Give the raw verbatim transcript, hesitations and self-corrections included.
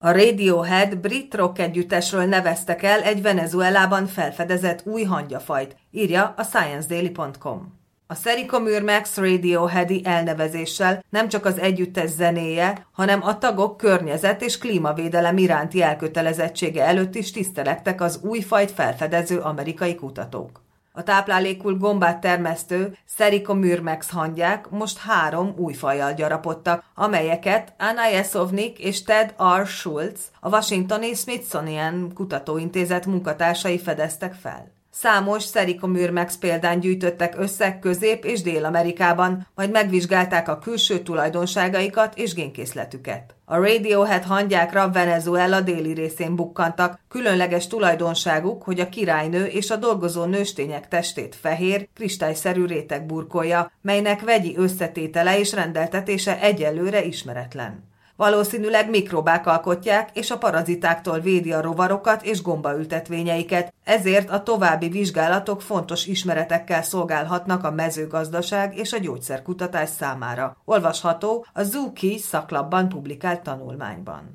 A Radiohead brit rock együttesről neveztek el egy Venezuelában felfedezett új hangyafajt, írja a science daily pont com. A Serica Murmax Radioheadi elnevezéssel nem csak az együttes zenéje, hanem a tagok környezet- és klímavédelem iránti elkötelezettsége előtt is tisztelegtek az új fajt felfedező amerikai kutatók. A táplálékul gombát termesztő Serica Murmax hangyák most három új fajjal gyarapodtak, amelyeket Anna Jesovnik és Ted R. Schultz, a Washingtoni Smithsonian Kutatóintézet munkatársai fedeztek fel. Számos Serica Murmax példán gyűjtöttek össze Közép- és Dél-Amerikában, majd megvizsgálták a külső tulajdonságaikat és génkészletüket. A Radiohead hangyákra Venezuela déli részén bukkantak, különleges tulajdonságuk, hogy a királynő és a dolgozó nőstények testét fehér, kristályszerű réteg burkolja, melynek vegyi összetétele és rendeltetése egyelőre ismeretlen. Valószínűleg mikrobák alkotják, és a parazitáktól védi a rovarokat és gombaültetvényeiket, ezért a további vizsgálatok fontos ismeretekkel szolgálhatnak a mezőgazdaság és a gyógyszerkutatás számára. Olvasható a Zookeys szaklapban publikált tanulmányban.